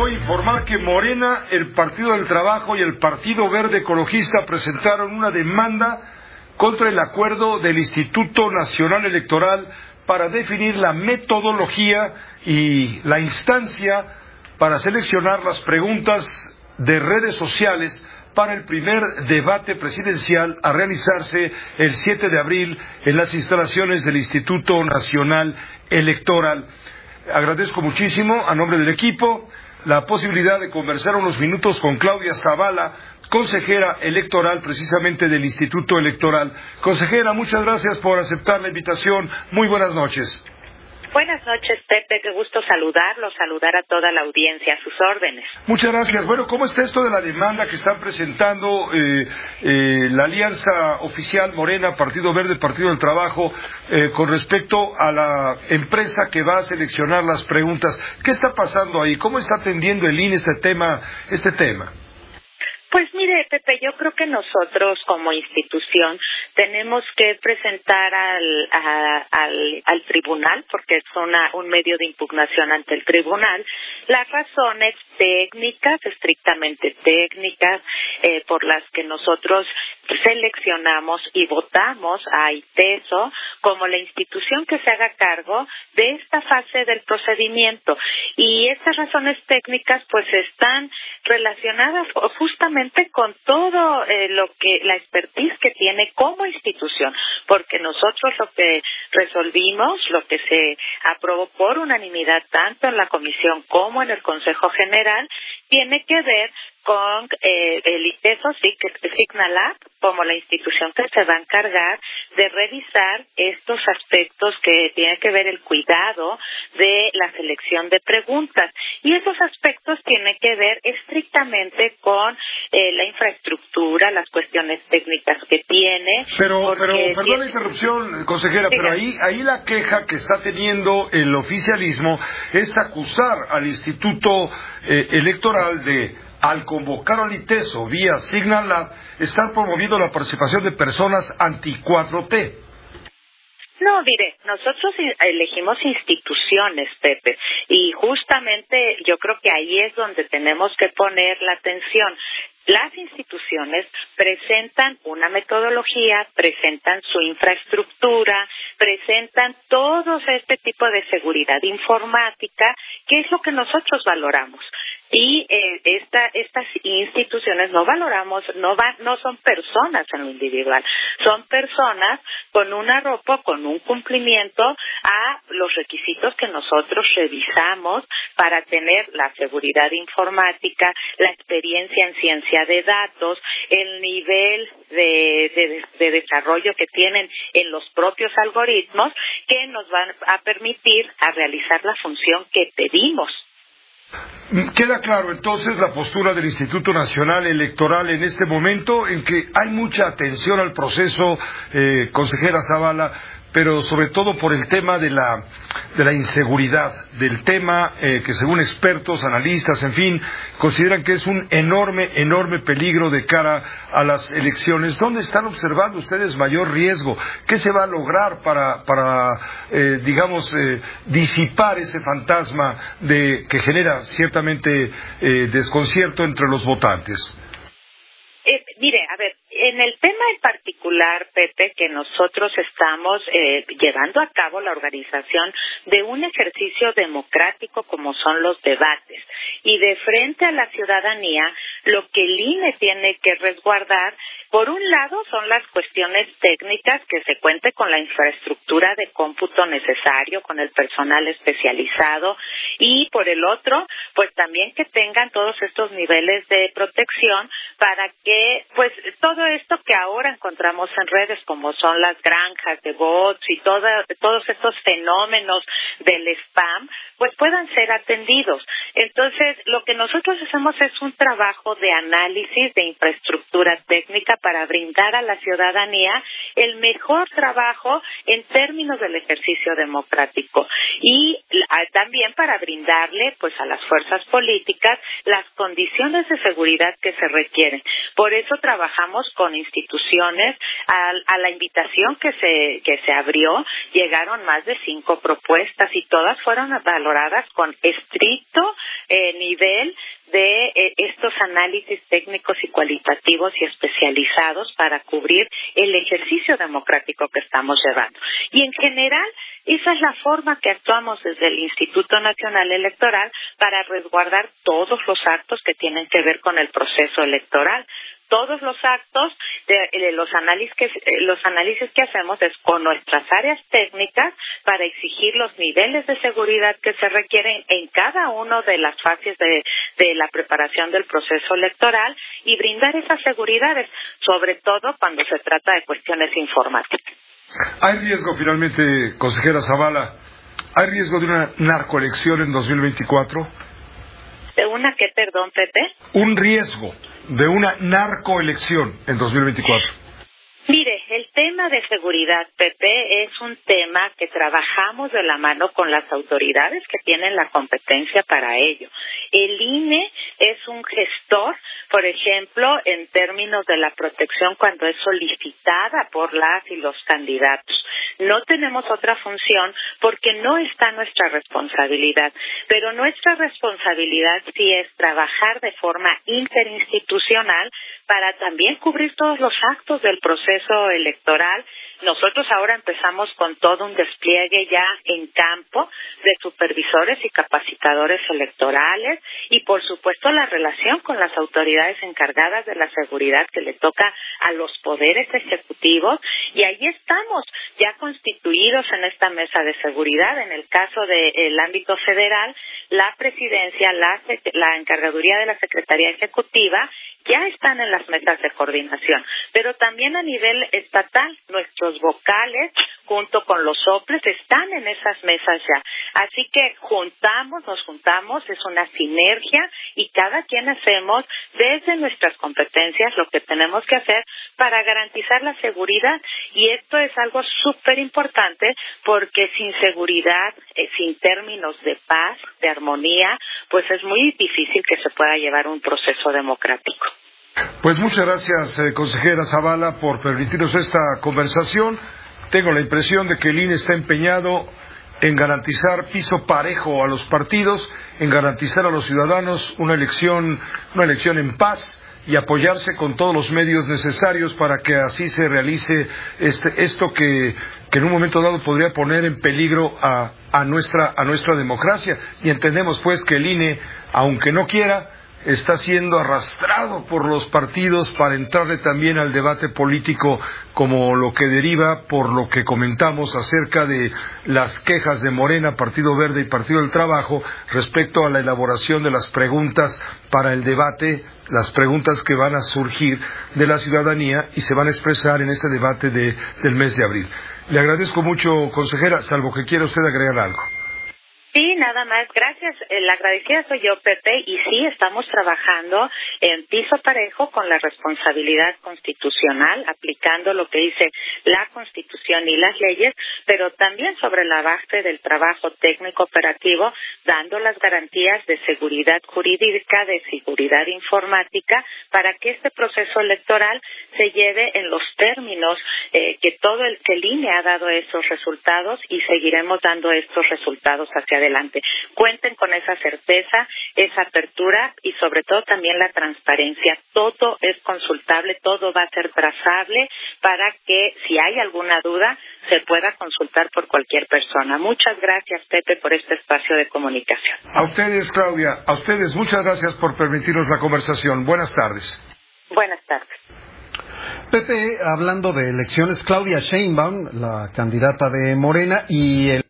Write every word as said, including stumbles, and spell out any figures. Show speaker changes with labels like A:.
A: voy a informar que Morena, el Partido del Trabajo y el Partido Verde Ecologista presentaron una demanda contra el acuerdo del Instituto Nacional Electoral para definir la metodología y la instancia para seleccionar las preguntas de redes sociales para el primer debate presidencial a realizarse el siete de abril en las instalaciones del Instituto Nacional Electoral. Agradezco muchísimo, a nombre del equipo, la posibilidad de conversar unos minutos con Claudia Zavala, consejera electoral precisamente del Instituto Electoral. Consejera, muchas gracias por aceptar la invitación. Muy buenas noches.
B: Buenas noches, Pepe, qué gusto saludarlo, saludar a toda la audiencia, a sus órdenes.
A: Muchas gracias. Bueno, ¿cómo está esto de la demanda que están presentando eh, eh, la alianza oficial Morena, Partido Verde, Partido del Trabajo, eh, con respecto a la empresa que va a seleccionar las preguntas? ¿Qué está pasando ahí? ¿Cómo está atendiendo el I N E este tema? Este tema?
B: Pues mire, Pepe, yo creo que nosotros como institución tenemos que presentar al, a, al, al tribunal, porque es una, un medio de impugnación ante el tribunal, las razones técnicas, estrictamente técnicas, eh, por las que nosotros seleccionamos y votamos a ITESO como la institución que se haga cargo de esta fase del procedimiento. Y estas razones técnicas pues están relacionadas justamente con todo eh, lo que la expertise que tiene como institución, porque nosotros lo que resolvimos, lo que se aprobó por unanimidad tanto en la comisión como en el Consejo General, tiene que ver con eh, el ITESO, Signalab, como la institución que se va a encargar de revisar estos aspectos que tienen que ver el cuidado de la selección de preguntas. Y esos aspectos tienen que ver estrictamente con eh, la infraestructura, las cuestiones técnicas que tiene.
A: Pero, pero perdón tiene... la interrupción, consejera, sí, pero ahí, ahí la queja que está teniendo el oficialismo es acusar al Instituto eh, Electoral de, al convocar al ITESO vía Signalab, estar promoviendo la participación de personas anti cuatro T.
B: No, mire, nosotros elegimos instituciones, Pepe, y justamente yo creo que ahí es donde tenemos que poner la atención. Las instituciones presentan una metodología, presentan su infraestructura, presentan todo este tipo de seguridad informática, que es lo que nosotros valoramos. Y eh, esta, estas instituciones no valoramos, no van, no son personas en lo individual, son personas con un arropo, con un cumplimiento a los requisitos que nosotros revisamos para tener la seguridad informática, la experiencia en ciencia de datos, el nivel de, de, de desarrollo que tienen en los propios algoritmos que nos van a permitir a realizar la función que pedimos.
A: Queda claro entonces la postura del Instituto Nacional Electoral en este momento, en que hay mucha atención al proceso, eh, consejera Zavala, pero sobre todo por el tema de la de la inseguridad, del tema eh, que según expertos, analistas, en fin, consideran que es un enorme, enorme peligro de cara a las elecciones. ¿Dónde están observando ustedes mayor riesgo? ¿Qué se va a lograr para, para eh, digamos, eh, disipar ese fantasma de que genera ciertamente eh, desconcierto entre los votantes?
B: Eh, mire, a ver, en el tema en particular, Pepe, que nosotros estamos eh, llevando a cabo la organización de un ejercicio democrático como son los debates. Y de frente a la ciudadanía, lo que el I N E tiene que resguardar, por un lado, son las cuestiones técnicas, que se cuente con la infraestructura de cómputo necesario, con el personal especializado, y por el otro, pues también que tengan todos estos niveles de protección para que, pues, todo esto que ahora encontramos en redes, como son las granjas de bots y toda, todos estos fenómenos del spam, pues puedan ser atendidos. Entonces, lo que nosotros hacemos es un trabajo de análisis de infraestructura técnica para brindar a la ciudadanía el mejor trabajo en términos del ejercicio democrático y también para brindarle pues a las fuerzas políticas las condiciones de seguridad que se requieren. Por eso trabajamos con instituciones. A, a la invitación que se que se abrió llegaron más de cinco propuestas y todas fueron valoradas con estricto eh, nivel de eh, estos análisis técnicos y cualitativos y especializados para cubrir el ejercicio democrático que estamos llevando. Y en general, esa es la forma que actuamos desde el Instituto Nacional Electoral para resguardar todos los actos que tienen que ver con el proceso electoral. Todos los actos, de, de los análisis que los análisis que hacemos es con nuestras áreas técnicas para exigir los niveles de seguridad que se requieren en cada una de las fases de, de la preparación del proceso electoral y brindar esas seguridades, sobre todo cuando se trata de cuestiones informáticas.
A: ¿Hay riesgo, finalmente, consejera Zavala, hay riesgo de una narcoelección en dos mil veinticuatro?
B: ¿De una qué, perdón, Pepe?
A: Un riesgo de una narcoelección en dos mil veinticuatro.
B: Mire, el tema de seguridad, Pepe, es un tema que trabajamos de la mano con las autoridades que tienen la competencia para ello. El I N E es un gestor, por ejemplo, en términos de la protección cuando es solicitada por las y los candidatos. No tenemos otra función porque no está nuestra responsabilidad, pero nuestra responsabilidad sí es trabajar de forma interinstitucional para también cubrir todos los actos del proceso electoral. Nosotros ahora empezamos con todo un despliegue ya en campo de supervisores y capacitadores electorales y, por supuesto, la relación con las autoridades encargadas de la seguridad que le toca a los poderes ejecutivos. Y ahí estamos, ya constituidos en esta mesa de seguridad. En el caso del ámbito federal, la presidencia, la, la encargaduría de la Secretaría Ejecutiva ya están en las mesas de coordinación, pero también a nivel estatal, nuestros vocales, junto con los soples, están en esas mesas ya. Así que juntamos, nos juntamos, es una sinergia y cada quien hacemos desde nuestras competencias lo que tenemos que hacer para garantizar la seguridad. Y esto es algo súper importante porque sin seguridad, eh, sin términos de paz, de armonía, pues es muy difícil que se pueda llevar un proceso democrático.
A: Pues muchas gracias, eh, consejera Zavala, por permitirnos esta conversación. Tengo la impresión de que el I N E está empeñado en garantizar piso parejo a los partidos, en garantizar a los ciudadanos una elección, una elección en paz y apoyarse con todos los medios necesarios para que así se realice este, esto que, que en un momento dado podría poner en peligro a, a nuestra, a nuestra democracia. Y entendemos pues que el I N E, aunque no quiera, está siendo arrastrado por los partidos para entrarle también al debate político, como lo que deriva por lo que comentamos acerca de las quejas de Morena, Partido Verde y Partido del Trabajo respecto a la elaboración de las preguntas para el debate, las preguntas que van a surgir de la ciudadanía y se van a expresar en este debate de, del mes de abril. Le agradezco mucho, consejera, salvo que quiera usted agregar algo.
B: Sí, nada más. Gracias. La agradecida soy yo, Pepe, y sí estamos trabajando en piso parejo con la responsabilidad constitucional, aplicando lo que dice la Constitución y las leyes, pero también sobre la base del trabajo técnico operativo, dando las garantías de seguridad jurídica, de seguridad informática, para que este proceso electoral se lleve en los términos eh, que todo el que el I N E ha dado esos resultados y seguiremos dando estos resultados hacia adelante. Cuenten con esa certeza, esa apertura y sobre todo también la transparencia. Todo es consultable, todo va a ser trazable para que si hay alguna duda se pueda consultar por cualquier persona. Muchas gracias, Pepe, por este espacio de comunicación.
A: A ustedes, Claudia, a ustedes muchas gracias por permitirnos la conversación. Buenas tardes.
B: Buenas tardes.
C: Pepe, hablando de elecciones, Claudia Sheinbaum, la candidata de Morena, y el